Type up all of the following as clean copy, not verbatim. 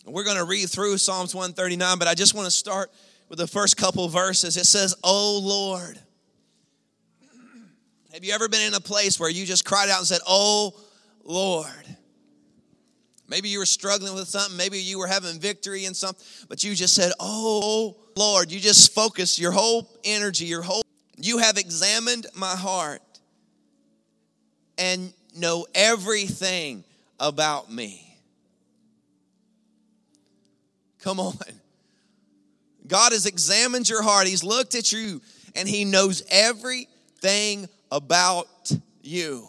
We're going to read through Psalms 139, but I just want to start with the first couple verses. It says, "Oh Lord." Have you ever been in a place where you just cried out and said, "Oh Lord"? Maybe you were struggling with something. Maybe you were having victory in something, but you just said, "Oh Lord." You just focus your whole energy, you have examined my heart and know everything about me. Come on. God has examined your heart. He's looked at you and he knows everything about you.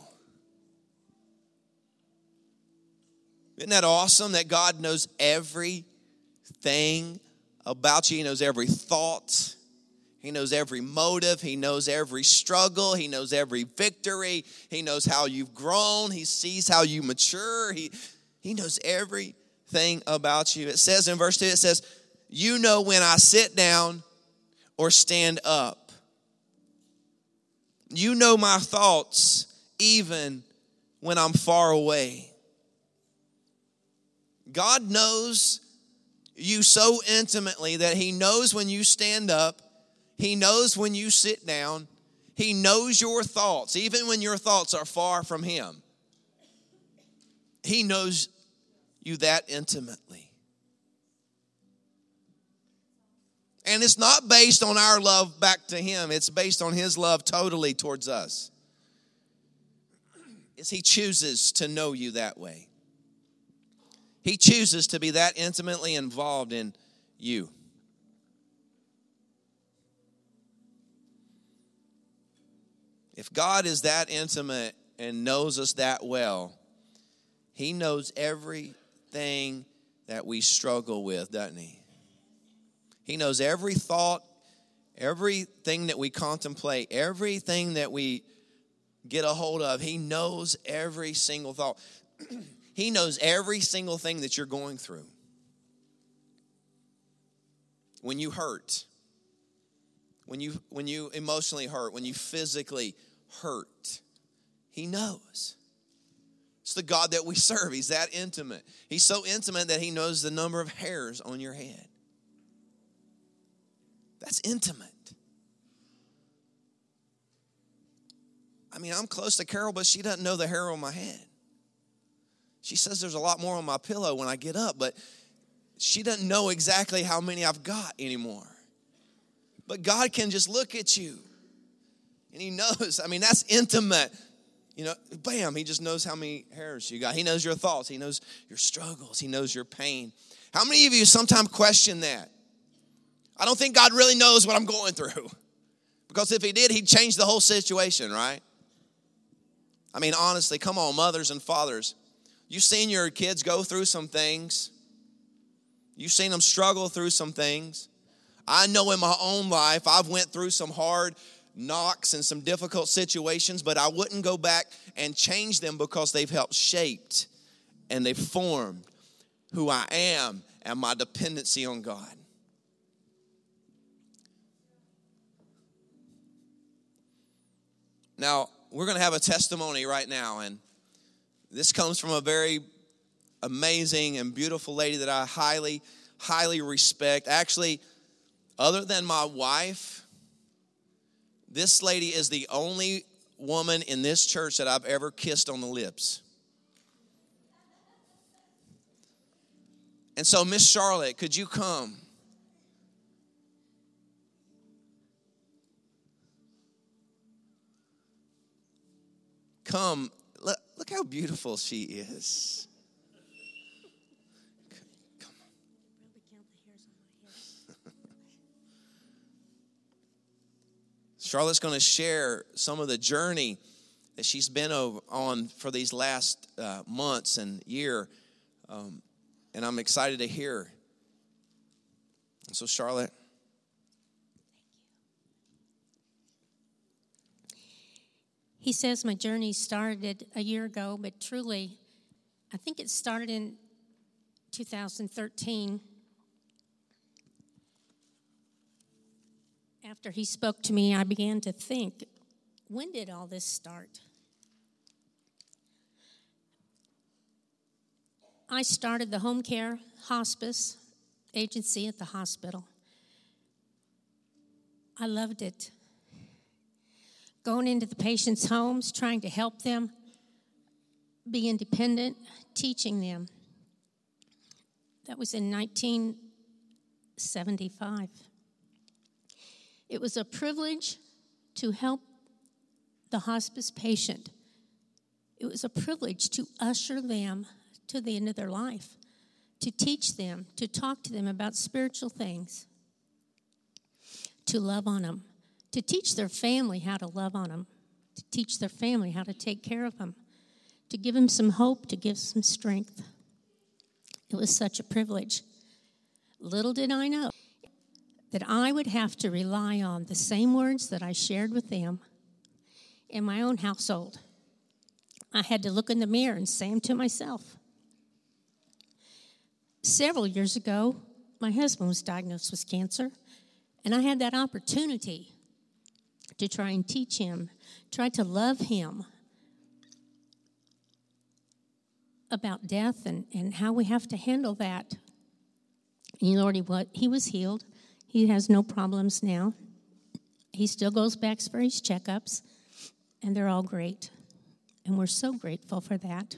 Isn't that awesome that God knows everything about you? He knows every thought. He knows every motive. He knows every struggle. He knows every victory. He knows how you've grown. He sees how you mature. He knows everything about you. It says in verse 2, it says, "You know when I sit down or stand up. You know my thoughts even when I'm far away." God knows you so intimately that he knows when you stand up. He knows when you sit down. He knows your thoughts, even when your thoughts are far from him. He knows you that intimately. And it's not based on our love back to him. It's based on his love totally towards us. He chooses to know you that way. He chooses to be that intimately involved in you. If God is that intimate and knows us that well, he knows everything that we struggle with, doesn't he? He knows every thought, everything that we contemplate, everything that we get a hold of. He knows every single thought. He knows every single thing that you're going through. When you hurt, when you emotionally hurt, when you physically hurt, he knows. It's the God that we serve. He's that intimate. He's so intimate that he knows the number of hairs on your head. That's intimate. I mean, I'm close to Carol, but she doesn't know the hair on my head. She says there's a lot more on my pillow when I get up, but she doesn't know exactly how many I've got anymore. But God can just look at you, and he knows. I mean, that's intimate. You know, bam, he just knows how many hairs you got. He knows your thoughts. He knows your struggles. He knows your pain. How many of you sometimes question that? I don't think God really knows what I'm going through. Because if he did, he'd change the whole situation, right? I mean, honestly, come on, mothers and fathers. You've seen your kids go through some things. You've seen them struggle through some things. I know in my own life, I've went through some hard knocks and some difficult situations, but I wouldn't go back and change them because they've helped shaped and they've formed who I am and my dependency on God. Now, we're going to have a testimony right now, and this comes from a very amazing and beautiful lady that I highly, highly respect. Actually, other than my wife, this lady is the only woman in this church that I've ever kissed on the lips. And so, Miss Charlotte, could you come? Come. Look how beautiful she is. Come on. Charlotte's going to share some of the journey that she's been on for these last months and year. And I'm excited to hear. And so, Charlotte. He says my journey started a year ago, but truly, I think it started in 2013. After he spoke to me, I began to think, when did all this start? I started the home care hospice agency at the hospital. I loved it. Going into the patients' homes, trying to help them be independent, teaching them. That was in 1975. It was a privilege to help the hospice patient. It was a privilege to usher them to the end of their life, to teach them, to talk to them about spiritual things, to love on them, to teach their family how to love on them, to teach their family how to take care of them, to give them some hope, to give some strength. It was such a privilege. Little did I know that I would have to rely on the same words that I shared with them in my own household. I had to look in the mirror and say them to myself. Several years ago, my husband was diagnosed with cancer, and I had that opportunity to try and teach him, try to love him about death and how we have to handle that. And you know what? He was healed. He has no problems now. He still goes back for his checkups, and they're all great. And we're so grateful for that.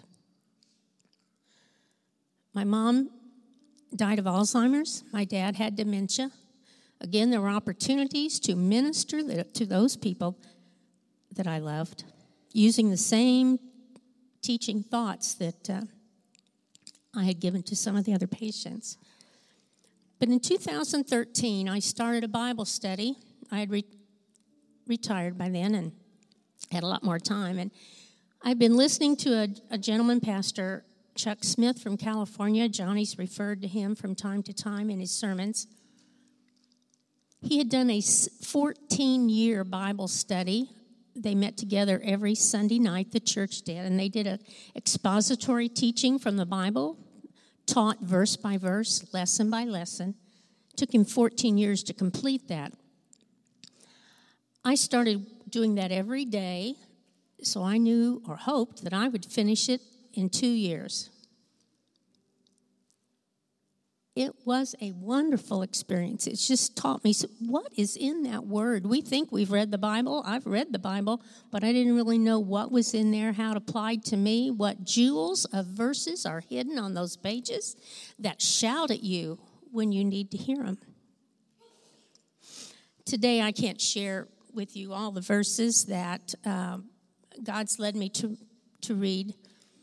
My mom died of Alzheimer's. My dad had dementia. Again, there were opportunities to minister to those people that I loved, using the same teaching thoughts that I had given to some of the other patients. But in 2013, I started a Bible study. I had retired by then and had a lot more time. And I've been listening to a gentleman, Pastor Chuck Smith from California. Johnny's referred to him from time to time in his sermons. He had done a 14-year Bible study. They met together every Sunday night, the church did, and they did an expository teaching from the Bible, taught verse by verse, lesson by lesson. It took him 14 years to complete that. I started doing that every day, so I knew or hoped that I would finish it in 2 years. It was a wonderful experience. It's just taught me what is in that word. We think we've read the Bible. I've read the Bible, but I didn't really know what was in there, how it applied to me, what jewels of verses are hidden on those pages that shout at you when you need to hear them. Today, I can't share with you all the verses that God's led me to read.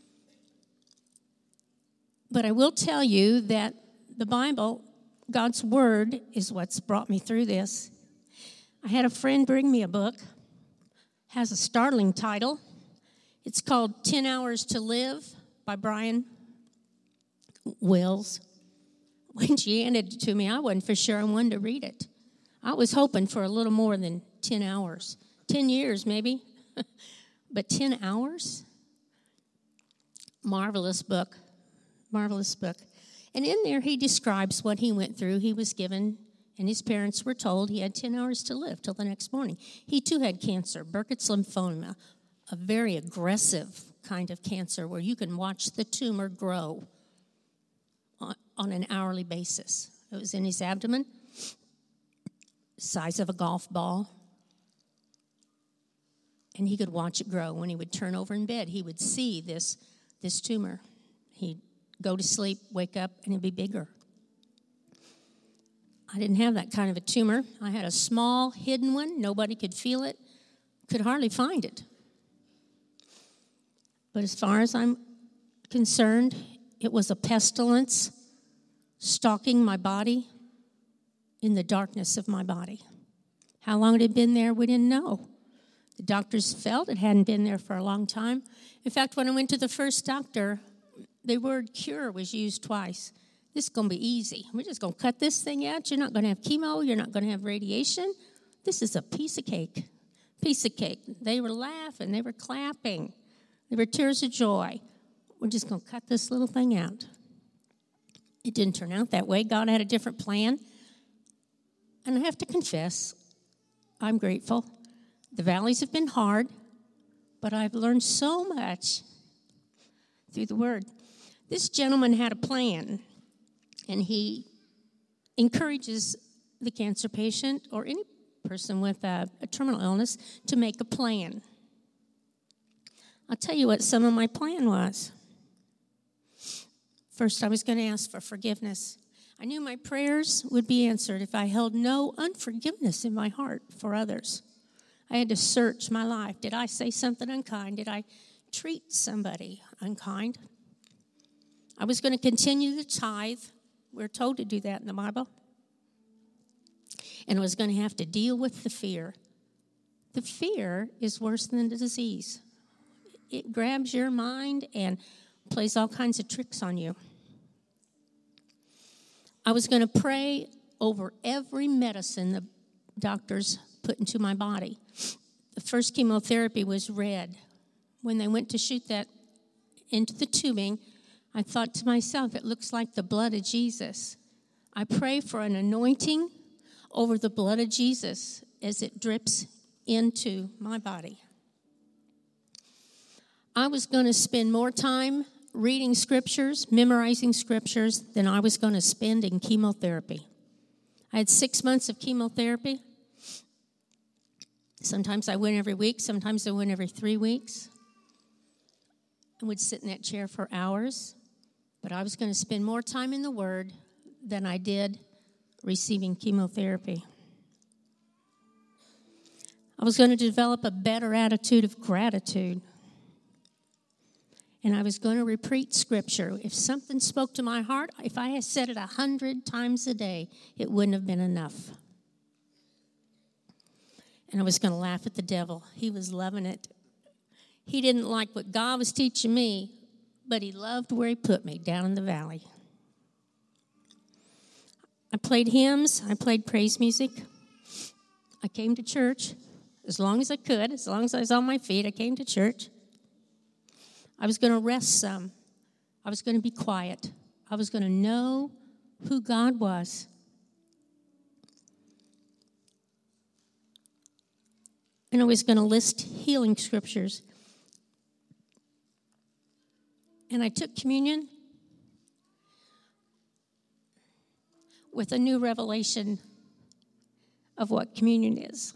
But I will tell you that the Bible, God's Word, is what's brought me through this. I had a friend bring me a book. Has a startling title. It's called 10 Hours to Live by Brian Wills. When she handed it to me, I wasn't for sure I wanted to read it. I was hoping for a little more than 10 hours. 10 years, maybe. But 10 hours? Marvelous book. Marvelous book. And in there, he describes what he went through. He was given, and his parents were told he had 10 hours to live till the next morning. He, too, had cancer, Burkitt's lymphoma, a very aggressive kind of cancer where you can watch the tumor grow on an hourly basis. It was in his abdomen, size of a golf ball. And he could watch it grow. When he would turn over in bed, he would see this tumor. He'd go to sleep, wake up, and it'd be bigger. I didn't have that kind of a tumor. I had a small, hidden one. Nobody could feel it, could hardly find it. But as far as I'm concerned, it was a pestilence stalking my body in the darkness of my body. How long it had been there, we didn't know. The doctors felt it hadn't been there for a long time. In fact, when I went to the first doctor, the word cure was used twice. This is going to be easy. We're just going to cut this thing out. You're not going to have chemo. You're not going to have radiation. This is a piece of cake. Piece of cake. They were laughing. They were clapping. There were tears of joy. We're just going to cut this little thing out. It didn't turn out that way. God had a different plan. And I have to confess, I'm grateful. The valleys have been hard, but I've learned so much through the Word. This gentleman had a plan, and he encourages the cancer patient or any person with a terminal illness to make a plan. I'll tell you what some of my plan was. First, I was going to ask for forgiveness. I knew my prayers would be answered if I held no unforgiveness in my heart for others. I had to search my life. Did I say something unkind? Did I treat somebody unkind? I was going to continue the tithe. We're told to do that in the Bible. And I was going to have to deal with the fear. The fear is worse than the disease. It grabs your mind and plays all kinds of tricks on you. I was going to pray over every medicine the doctors put into my body. The first chemotherapy was red. When they went to shoot that into the tubing, I thought to myself, it looks like the blood of Jesus. I pray for an anointing over the blood of Jesus as it drips into my body. I was going to spend more time reading scriptures, memorizing scriptures, than I was going to spend in chemotherapy. I had 6 months of chemotherapy. Sometimes I went every week. Sometimes I went every 3 weeks. I would sit in that chair for hours. But I was going to spend more time in the Word than I did receiving chemotherapy. I was going to develop a better attitude of gratitude. And I was going to repeat Scripture. If something spoke to my heart, if I had said it 100 times a day, it wouldn't have been enough. And I was going to laugh at the devil. He was loving it. He didn't like what God was teaching me, but he loved where he put me, down in the valley. I played hymns. I played praise music. I came to church as long as I could. As long as I was on my feet, I came to church. I was going to rest some. I was going to be quiet. I was going to know who God was. And I was going to list healing scriptures. And I took communion with a new revelation of what communion is.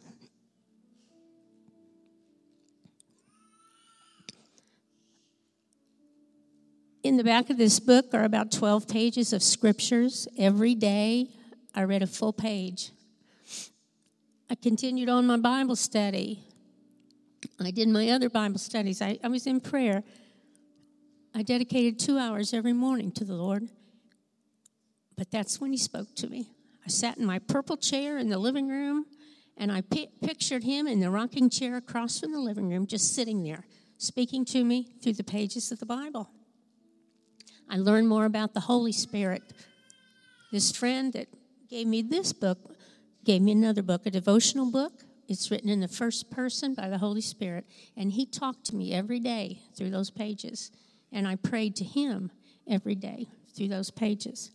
In the back of this book are about 12 pages of scriptures. Every day I read a full page. I continued on my Bible study. I did my other Bible studies. I was in prayer. I dedicated 2 hours every morning to the Lord. But that's when he spoke to me. I sat in my purple chair in the living room, and I pictured him in the rocking chair across from the living room, just sitting there, speaking to me through the pages of the Bible. I learned more about the Holy Spirit. This friend that gave me this book gave me another book, a devotional book. It's written in the first person by the Holy Spirit, and he talked to me every day through those pages, and I prayed to him every day through those pages.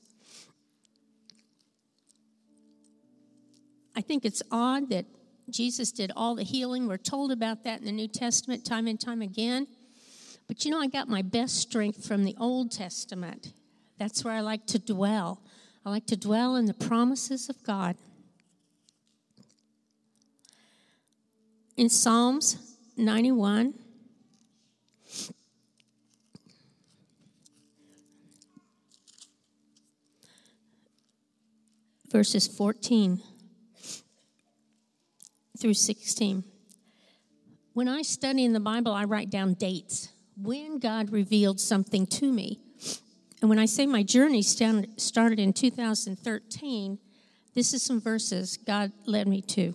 I think it's odd that Jesus did all the healing. We're told about that in the New Testament time and time again. But I got my best strength from the Old Testament. That's where I like to dwell. I like to dwell in the promises of God. In Psalms 91, verses 14 through 16. When I study in the Bible, I write down dates, when God revealed something to me. And when I say my journey started in 2013, this is some verses God led me to.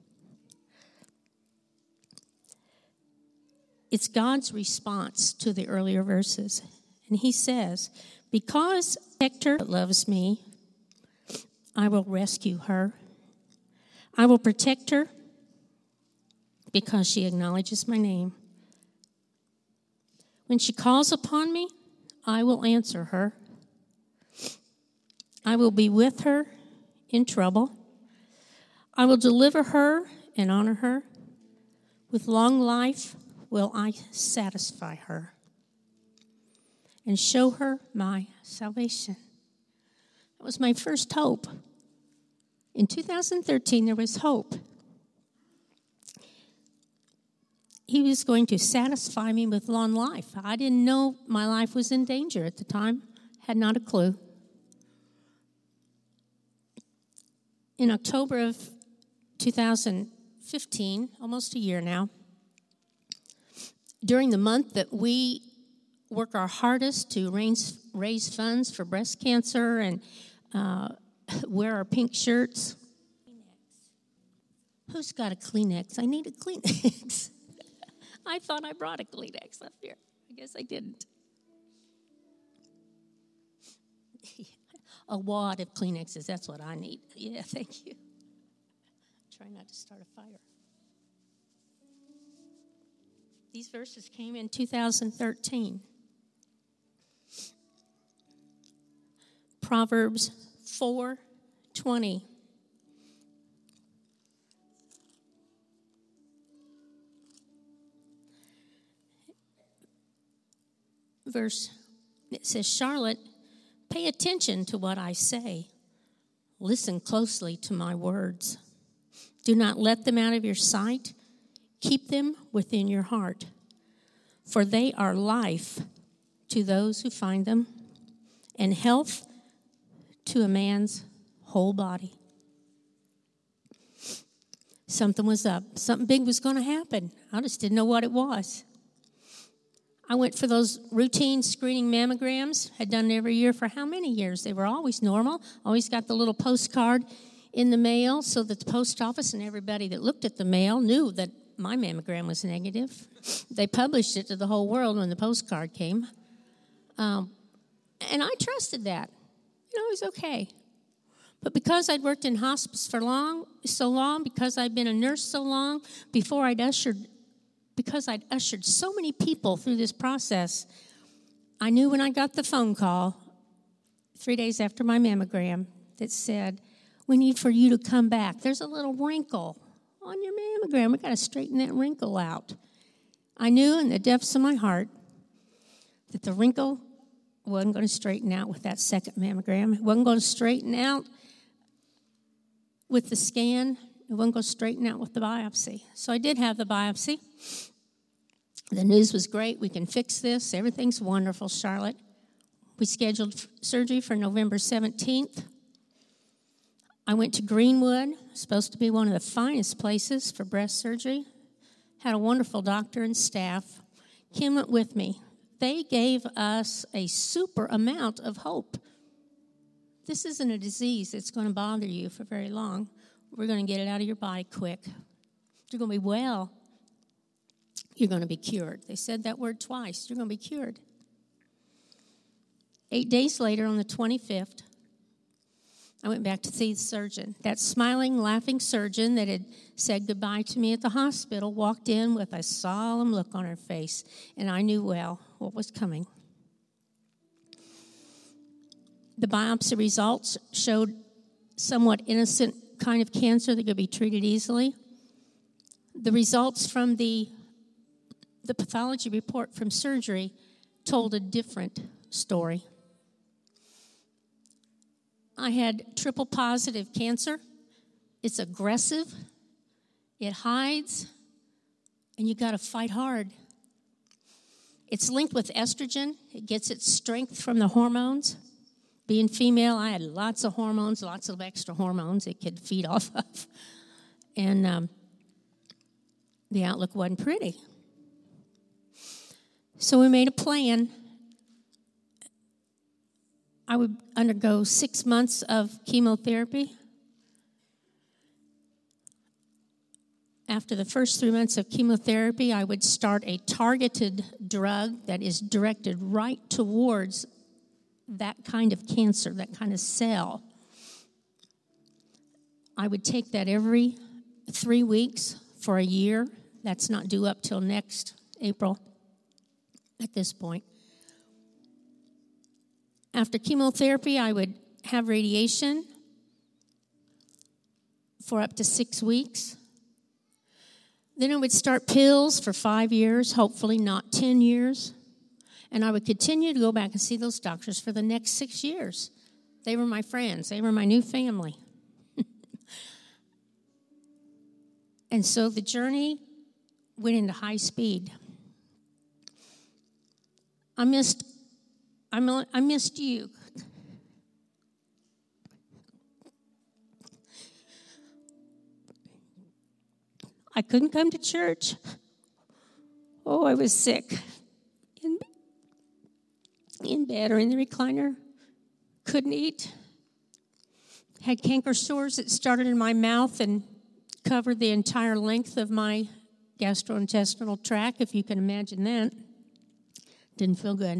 It's God's response to the earlier verses. And he says, because Hector loves me, I will rescue her. I will protect her because she acknowledges my name. When she calls upon me, I will answer her. I will be with her in trouble. I will deliver her and honor her. With long life will I satisfy her and show her my salvation. That was my first hope. In 2013, there was hope. He was going to satisfy me with long life. I didn't know my life was in danger at the time. Had not a clue. In October of 2015, almost a year now, during the month that we work our hardest to raise funds for breast cancer and wear our pink shirts. Who's got a Kleenex? I need a Kleenex. I thought I brought a Kleenex up here. I guess I didn't. A wad of Kleenexes, that's what I need. Yeah, thank you. Try not to start a fire. These verses came in 2013. Proverbs 4:20. It says, Charlotte, pay attention to what I say. Listen closely to my words. Do not let them out of your sight. Keep them within your heart. For they are life to those who find them, and health to a man's whole body. Something was up. Something big was going to happen. I just didn't know what it was. I went for those routine screening mammograms, had done it every year for how many years? They were always normal, always got the little postcard in the mail so that the post office and everybody that looked at the mail knew that my mammogram was negative. They published it to the whole world when the postcard came. And I trusted that. You know, it was okay. But because I'd worked in hospice for so long, because I'd been a nurse so long, because I'd ushered so many people through this process, I knew when I got the phone call 3 days after my mammogram that said, we need for you to come back. There's a little wrinkle on your mammogram. We got to straighten that wrinkle out. I knew in the depths of my heart that the wrinkle wasn't going to straighten out with that second mammogram. It wasn't going to straighten out with the scan. It wasn't going to straighten out with the biopsy. So I did have the biopsy. The news was great. We can fix this. Everything's wonderful, Charlotte. We scheduled surgery for November 17th. I went to Greenwood, supposed to be one of the finest places for breast surgery. Had a wonderful doctor and staff. Kim went with me. They gave us a super amount of hope. This isn't a disease that's going to bother you for very long. We're going to get it out of your body quick. You're going to be well. You're going to be cured. They said that word twice. You're going to be cured. 8 days later, on the 25th, I went back to see the surgeon. That smiling, laughing surgeon that had said goodbye to me at the hospital walked in with a solemn look on her face, and I knew well what was coming. The biopsy results showed somewhat innocent kind of cancer that could be treated easily. The results from the pathology report from surgery told a different story. I had triple positive cancer. It's aggressive, it hides, and you got to fight hard. It's linked with estrogen. It gets its strength from the hormones. Being female, I had lots of hormones, lots of extra hormones it could feed off of. And the outlook wasn't pretty. So we made a plan. I would undergo 6 months of chemotherapy. After the first 3 months of chemotherapy, I would start a targeted drug that is directed right towards that kind of cancer, that kind of cell. I would take that every 3 weeks for a year. That's not due up till next April at this point. After chemotherapy, I would have radiation for up to 6 weeks. Then I would start pills for 5 years, hopefully not 10 years. And I would continue to go back and see those doctors for the next 6 years. They were my friends. They were my new family. And so the journey went into high speed. I missed you. I couldn't come to church. Oh, I was sick. In bed or in the recliner. Couldn't eat. Had canker sores that started in my mouth and covered the entire length of my gastrointestinal tract, if you can imagine that. Didn't feel good.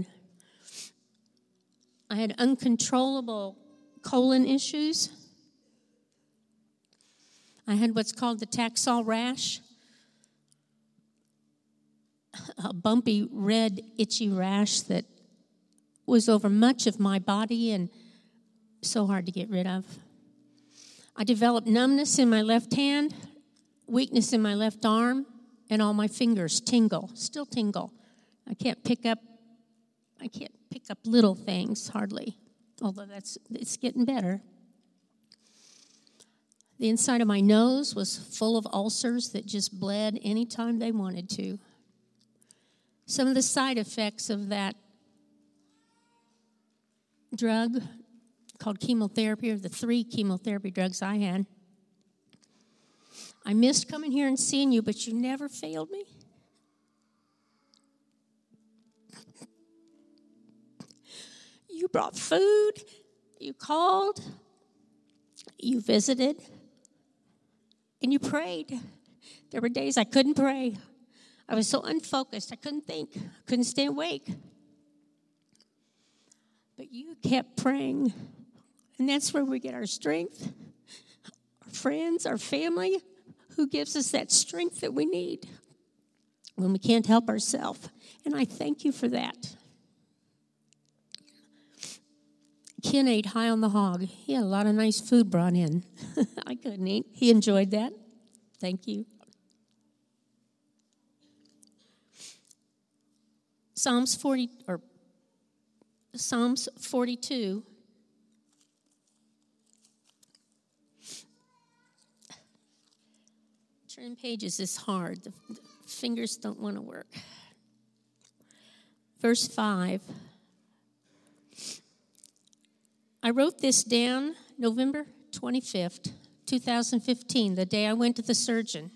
I had uncontrollable colon issues. I had what's called the Taxol rash, a bumpy, red, itchy rash that was over much of my body and so hard to get rid of. I developed numbness in my left hand, weakness in my left arm, and all my fingers still tingle. I can't pick up little things hardly, although it's getting better. The inside of my nose was full of ulcers that just bled anytime they wanted to. Some of the side effects of that drug called chemotherapy, or the 3 chemotherapy drugs I had. I missed coming here and seeing you, but you never failed me. You brought food, you called, you visited, and you prayed. There were days I couldn't pray. I was so unfocused, I couldn't think, I couldn't stay awake. But you kept praying, and that's where we get our strength, our friends, our family, who gives us that strength that we need when we can't help ourselves. And I thank you for that. Ken ate high on the hog. He had a lot of nice food brought in. I couldn't eat. He enjoyed that. Thank you. Psalms 42. Turning pages is hard. The fingers don't want to work. Verse 5. I wrote this down November 25th, 2015, the day I went to the surgeon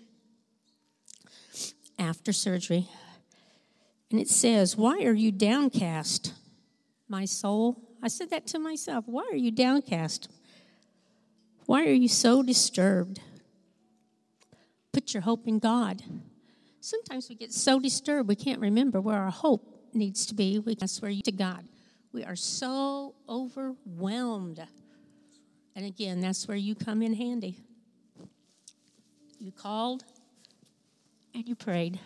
after surgery. And it says, "Why are you downcast, my soul?" I said that to myself. Why are you downcast? Why are you so disturbed? Put your hope in God. Sometimes we get so disturbed we can't remember where our hope needs to be. That's where you to God. We are so overwhelmed. And again, that's where you come in handy. You called and you prayed.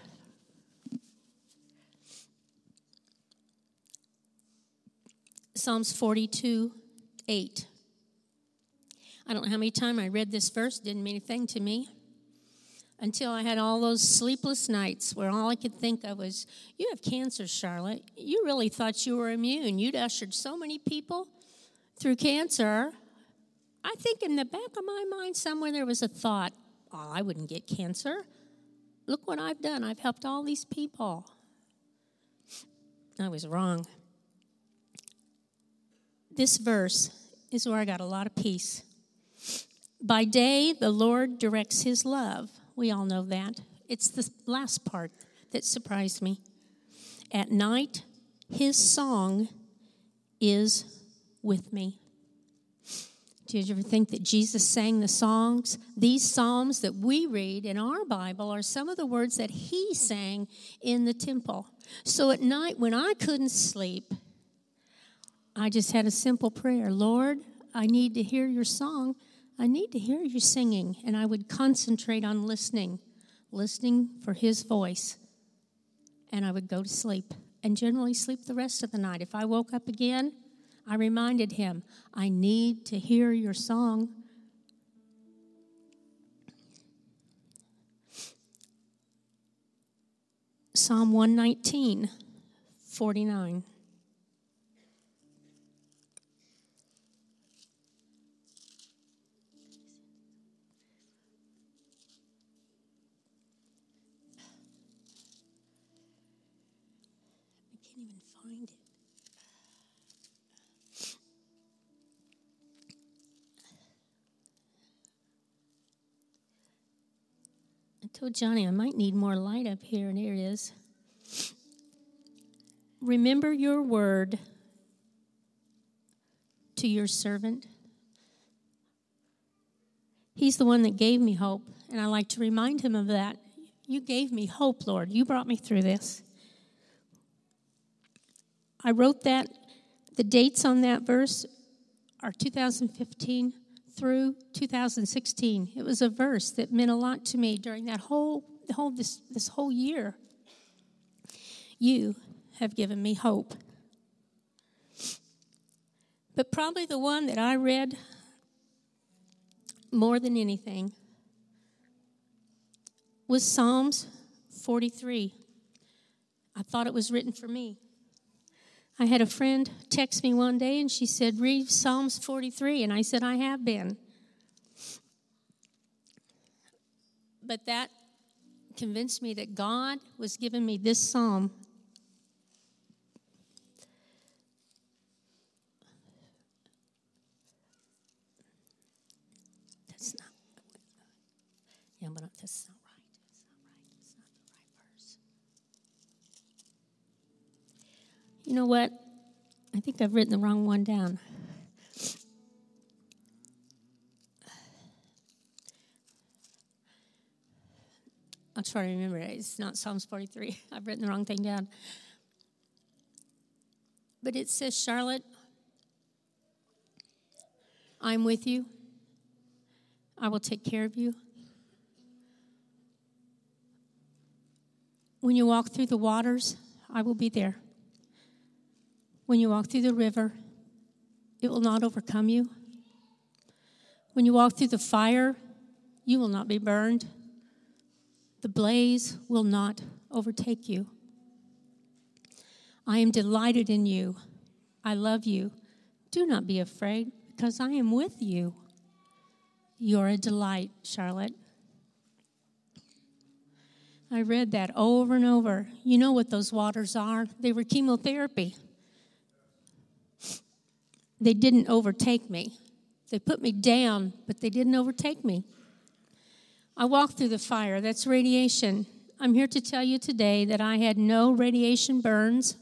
Psalms 42:8. I don't know how many times I read this verse. Didn't mean anything to me until I had all those sleepless nights where all I could think of was, you have cancer, Charlotte. You really thought you were immune. You'd ushered so many people through cancer. I think in the back of my mind somewhere there was a thought, oh, I wouldn't get cancer. Look what I've done. I've helped all these people. I was wrong. This verse is where I got a lot of peace. By day, the Lord directs his love. We all know that. It's the last part that surprised me. At night, his song is with me. Did you ever think that Jesus sang the songs? These psalms that we read in our Bible are some of the words that he sang in the temple. So at night when I couldn't sleep, I just had a simple prayer. Lord, I need to hear your song. I need to hear you singing. And I would concentrate on listening for his voice. And I would go to sleep and generally sleep the rest of the night. If I woke up again, I reminded him, I need to hear your song. Psalm 119, 49. I can't even find it. I told Johnny I might need more light up here, and here it is. Remember your word to your servant. He's the one that gave me hope, and I like to remind him of that. You gave me hope, Lord. You brought me through this. I wrote that. The dates on that verse are 2015 through 2016. It was a verse that meant a lot to me during that this whole year. You have given me hope. But probably the one that I read more than anything was Psalms 43. I thought it was written for me. I had a friend text me one day, and she said, read Psalms 43, and I said, I have been. But that convinced me that God was giving me this psalm. That's not, yeah, but that's not right. It's not the right verse. You know what? I think I've written the wrong one down. I'll try to remember it. It's not Psalms 43. I've written the wrong thing down. But it says, Charlotte, I'm with you. I will take care of you. When you walk through the waters, I will be there. When you walk through the river, it will not overcome you. When you walk through the fire, you will not be burned. The blaze will not overtake you. I am delighted in you. I love you. Do not be afraid, because I am with you. You're a delight, Charlotte. I read that over and over. You know what those waters are? They were chemotherapy. They didn't overtake me. They put me down, but they didn't overtake me. I walked through the fire. That's radiation. I'm here to tell you today that I had no radiation burns.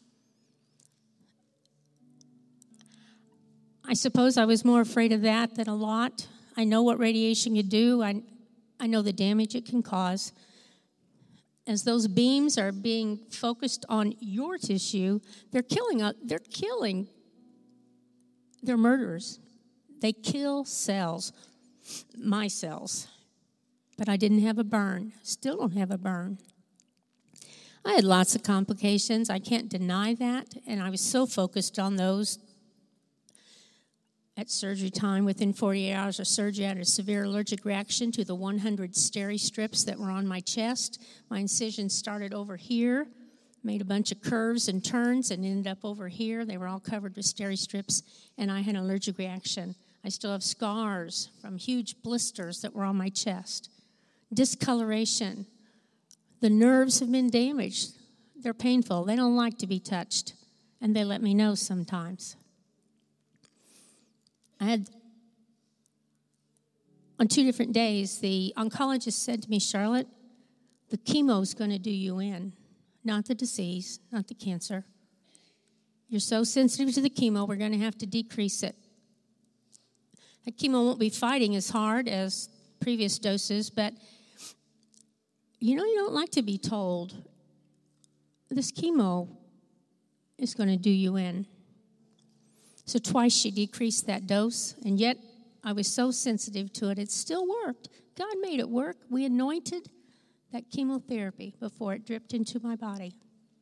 I suppose I was more afraid of that than a lot. I know what radiation can do. I know the damage it can cause. As those beams are being focused on your tissue, they're murderers. They kill cells, my cells. But I didn't have a burn. Still don't have a burn. I had lots of complications. I can't deny that. And I was so focused on those. At surgery time, within 48 hours of surgery, I had a severe allergic reaction to the 100 steri strips that were on my chest. My incision started over here, made a bunch of curves and turns, and ended up over here. They were all covered with steri strips, and I had an allergic reaction. I still have scars from huge blisters that were on my chest. Discoloration. The nerves have been damaged. They're painful. They don't like to be touched, and they let me know sometimes. On 2 different days, the oncologist said to me, Charlotte, the chemo is going to do you in, not the disease, not the cancer. You're so sensitive to the chemo, we're going to have to decrease it. The chemo won't be fighting as hard as previous doses, but you don't like to be told this chemo is going to do you in. So twice she decreased that dose, and yet I was so sensitive to it, it still worked. God made it work. We anointed that chemotherapy before it dripped into my body.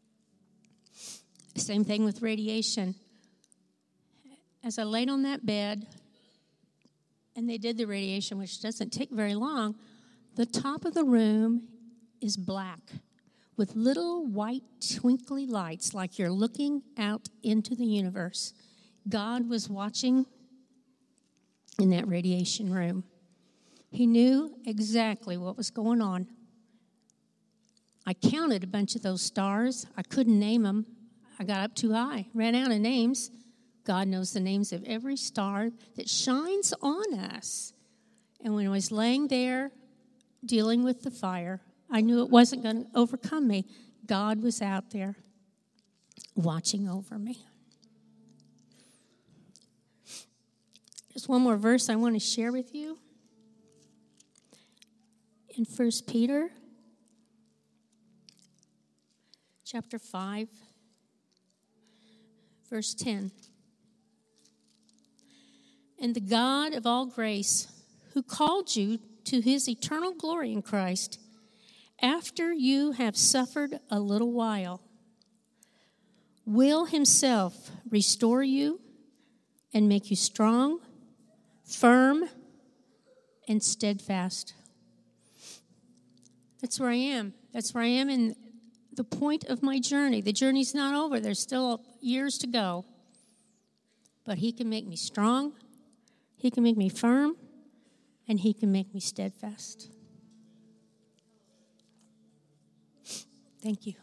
Same thing with radiation. As I laid on that bed, and they did the radiation, which doesn't take very long, the top of the room is black with little white twinkly lights like you're looking out into the universe. God was watching in that radiation room. He knew exactly what was going on. I counted a bunch of those stars. I couldn't name them. I got up too high, ran out of names. God knows the names of every star that shines on us. And when I was laying there dealing with the fire, I knew it wasn't going to overcome me. God was out there watching over me. There's one more verse I want to share with you. In 1 Peter chapter 5, verse 10. And the God of all grace, who called you to his eternal glory in Christ, after you have suffered a little while, will himself restore you and make you strong, firm, and steadfast. That's where I am. That's where I am in the point of my journey. The journey's not over. There's still years to go. But he can make me strong, he can make me firm, and he can make me steadfast. Thank you.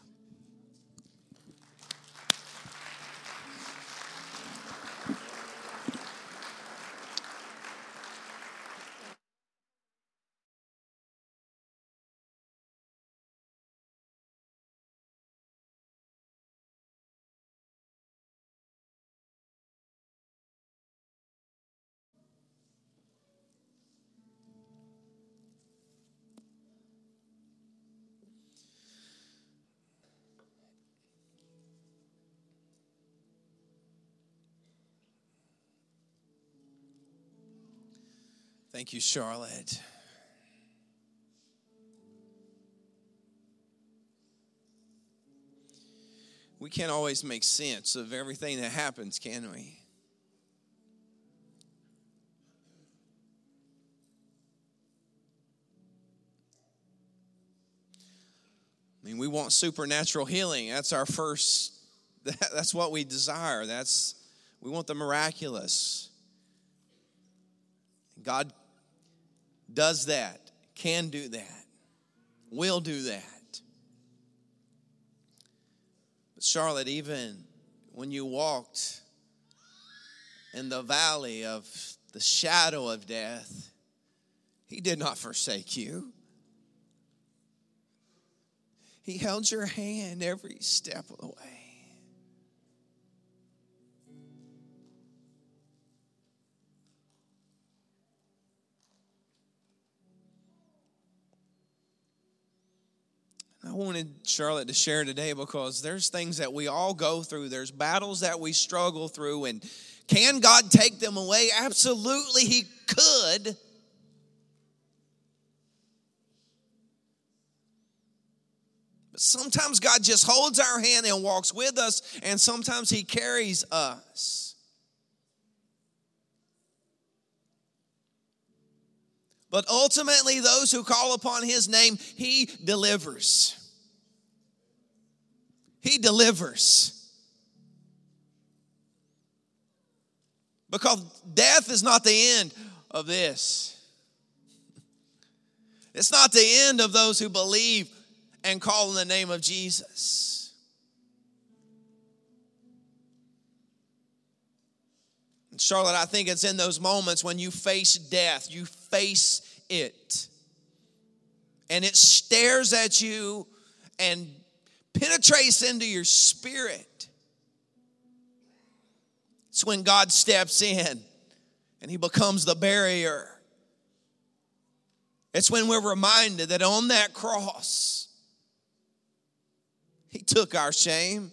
Thank you, Charlotte. We can't always make sense of everything that happens, can we? I mean, we want supernatural healing. That's our first, that's what we desire. We want the miraculous. God does that, can do that, will do that. But Charlotte, even when you walked in the valley of the shadow of death, he did not forsake you. He held your hand every step of the way. I wanted Charlotte to share today because there's things that we all go through. There's battles that we struggle through. And can God take them away? Absolutely, he could. But sometimes God just holds our hand and walks with us, and sometimes he carries us. But ultimately, those who call upon his name, he delivers. He delivers. Because death is not the end of this. It's not the end of those who believe and call in the name of Jesus. Charlotte, I think it's in those moments when you face death, you face it, and it stares at you and penetrates into your spirit. It's when God steps in and he becomes the barrier. It's when we're reminded that on that cross, he took our shame.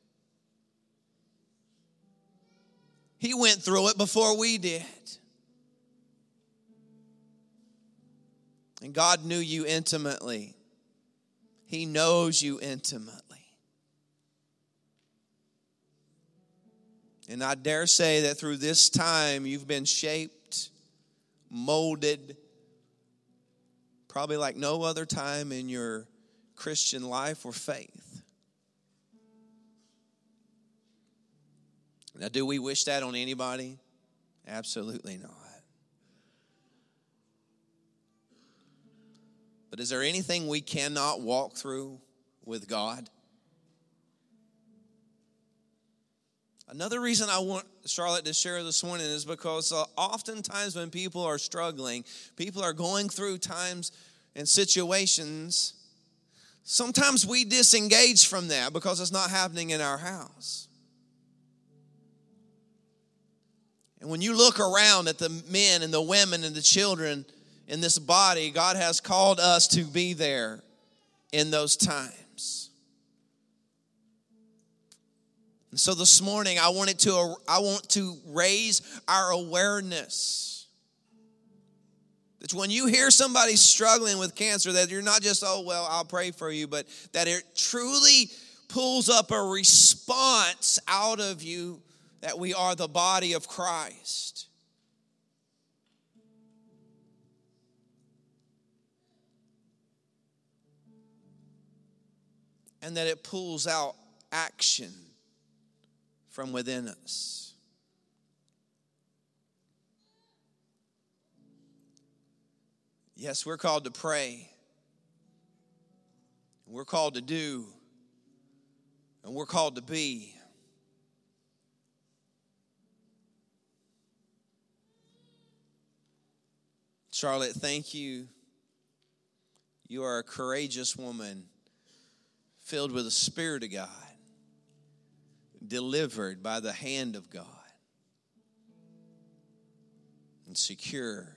He went through it before we did. And God knew you intimately. He knows you intimately. And I dare say that through this time you've been shaped, molded, probably like no other time in your Christian life or faith. Now, do we wish that on anybody? Absolutely not. But is there anything we cannot walk through with God? Another reason I want Charlotte to share this morning is because oftentimes when people are struggling, people are going through times and situations, sometimes we disengage from that because it's not happening in our house. And when you look around at the men and the women and the children in this body, God has called us to be there in those times. And so this morning, I want to raise our awareness that when you hear somebody struggling with cancer, that you're not just, oh, well, I'll pray for you, but that it truly pulls up a response out of you that we are the body of Christ. And that it pulls out action from within us. Yes, we're called to pray. We're called to do. And we're called to be. Charlotte, thank you. You are a courageous woman, filled with the Spirit of God, delivered by the hand of God, and secure.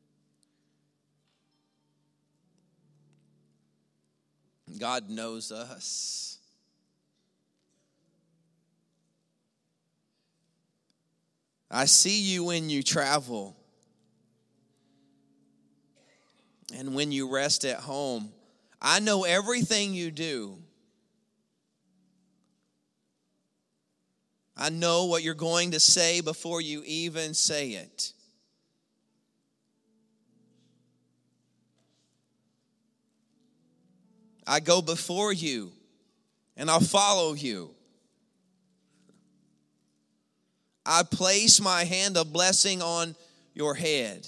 God knows us. I see you when you travel and when you rest at home. I know everything you do. I know what you're going to say before you even say it. I go before you and I'll follow you. I place my hand of blessing on your head.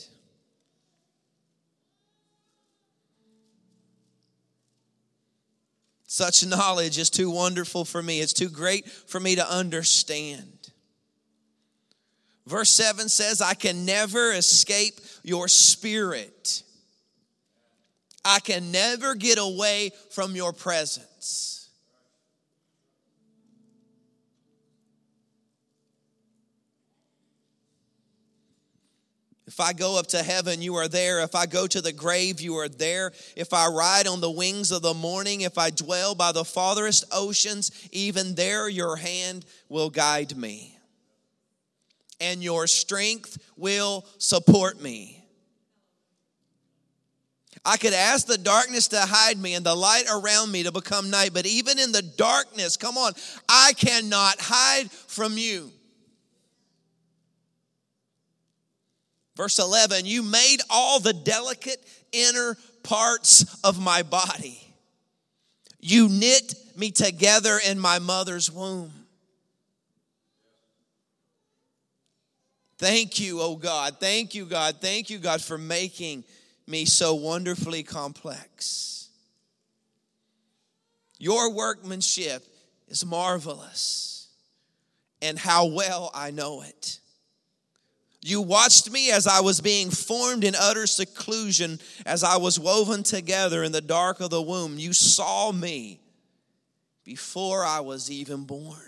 Such knowledge is too wonderful for me. It's too great for me to understand. Verse 7 says, I can never escape your spirit. I can never get away from your presence. If I go up to heaven, you are there. If I go to the grave, you are there. If I ride on the wings of the morning, if I dwell by the farthest oceans, even there your hand will guide me. And your strength will support me. I could ask the darkness to hide me and the light around me to become night. But even in the darkness, come on, I cannot hide from you. Verse 11, you made all the delicate inner parts of my body. You knit me together in my mother's womb. Thank you, oh God. Thank you, God. Thank you, God, for making me so wonderfully complex. Your workmanship is marvelous, and how well I know it. You watched me as I was being formed in utter seclusion, as I was woven together in the dark of the womb. You saw me before I was even born.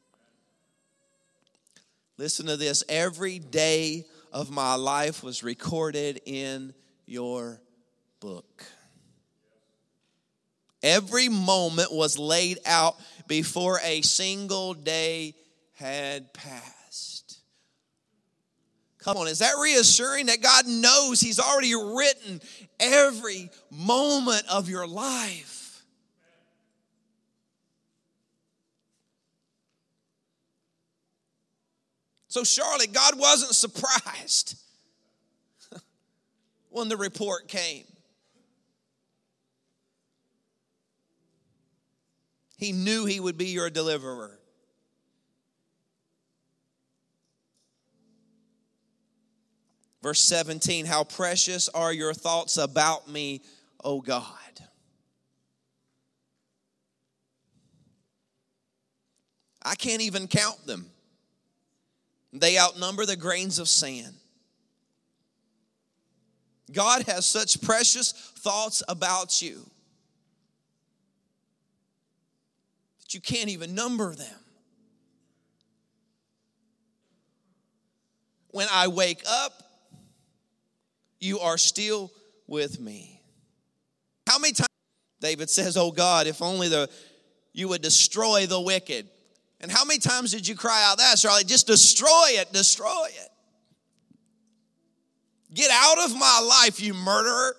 Listen to this. Every day of my life was recorded in your book. Every moment was laid out before a single day had passed. Come on, is that reassuring that God knows He's already written every moment of your life? So Charlotte, God wasn't surprised when the report came. He knew he would be your deliverer. Verse 17, how precious are your thoughts about me, O God. I can't even count them. They outnumber the grains of sand. God has such precious thoughts about you that you can't even number them. When I wake up, you are still with me. How many times David says, oh God, if only you would destroy the wicked. And how many times did you cry out that, Charlie? Just destroy it, destroy it. Get out of my life, you murderer.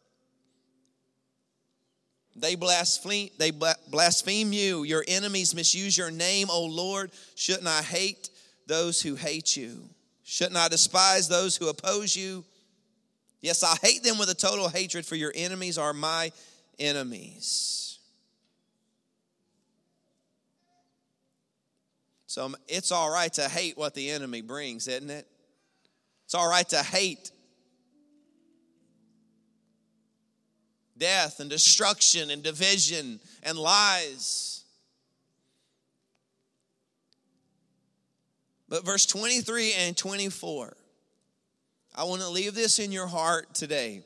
They blaspheme you. Your enemies misuse your name, O Lord. Shouldn't I hate those who hate you? Shouldn't I despise those who oppose you? Yes, I hate them with a total hatred, for your enemies are my enemies. So it's all right to hate what the enemy brings, isn't it? It's all right to hate death and destruction and division and lies. But verse 23 and 24, I want to leave this in your heart today.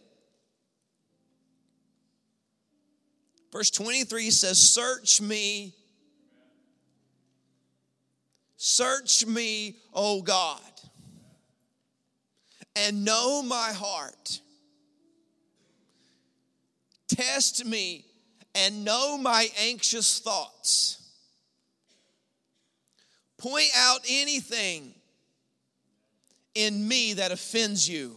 Verse 23 says, search me, O God, and know my heart. Test me and know my anxious thoughts. Point out anything in me that offends you,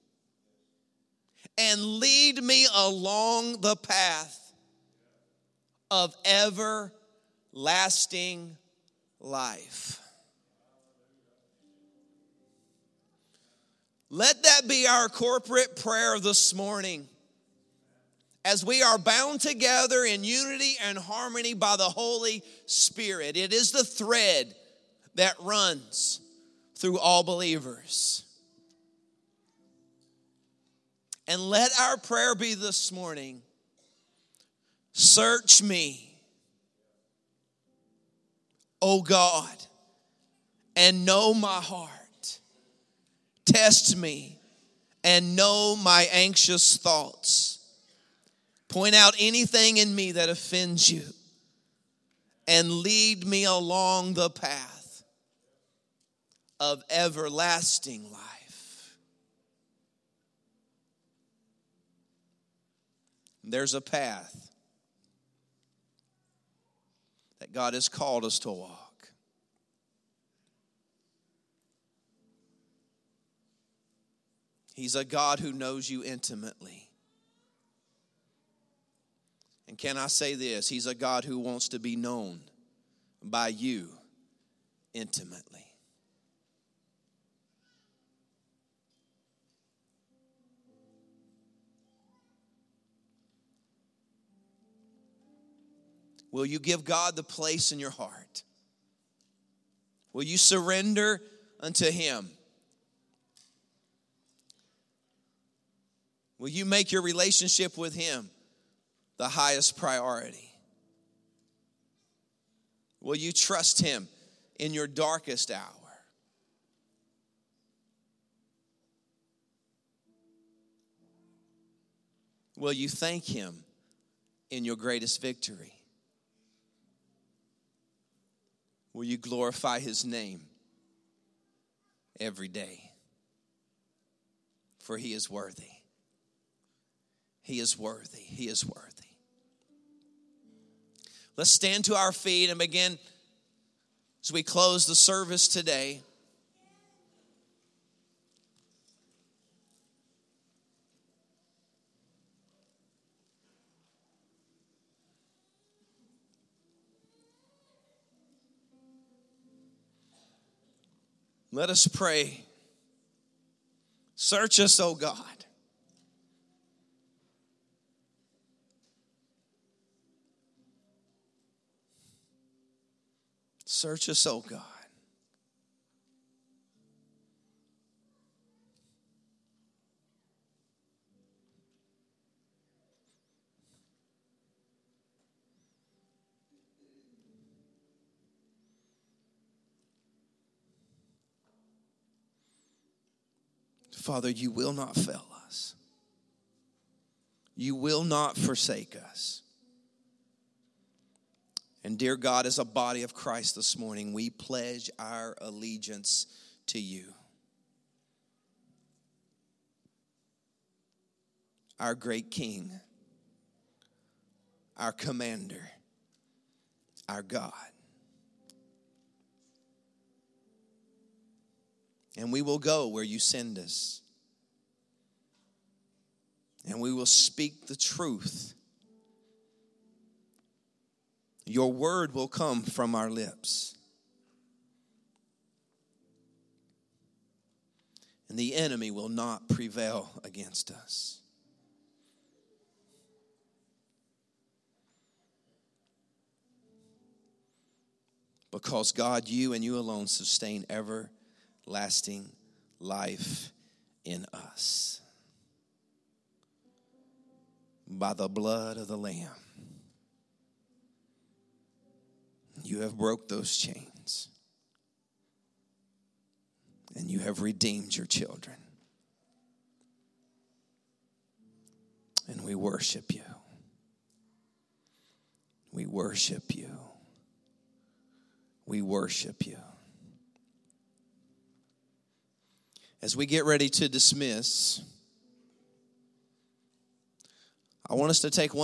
and lead me along the path of everlasting life. Let that be our corporate prayer this morning, as we are bound together in unity and harmony by the Holy Spirit. It is the thread that runs through all believers. And let our prayer be this morning, search me, O God, and know my heart. Test me and know my anxious thoughts. Point out anything in me that offends you, and lead me along the path of everlasting life. There's a path that God has called us to walk. He's a God who knows you intimately. And can I say this? He's a God who wants to be known by you intimately. Will you give God the place in your heart? Will you surrender unto Him? Will you make your relationship with Him the highest priority? Will you trust Him in your darkest hour? Will you thank Him in your greatest victory? Will you glorify His name every day? For He is worthy. He is worthy. He is worthy. Let's stand to our feet and begin as we close the service today. Let us pray. Search us, O God. Search us, oh God. Father, you will not fail us. You will not forsake us. And dear God, as a body of Christ this morning, we pledge our allegiance to you. Our great King, our commander, our God. And we will go where you send us. And we will speak the truth. Your word will come from our lips. And the enemy will not prevail against us. Because God, you and you alone sustain everlasting life in us. By the blood of the Lamb, you have broke those chains. And you have redeemed your children. And we worship you. We worship you. We worship you. As we get ready to dismiss, I want us to take one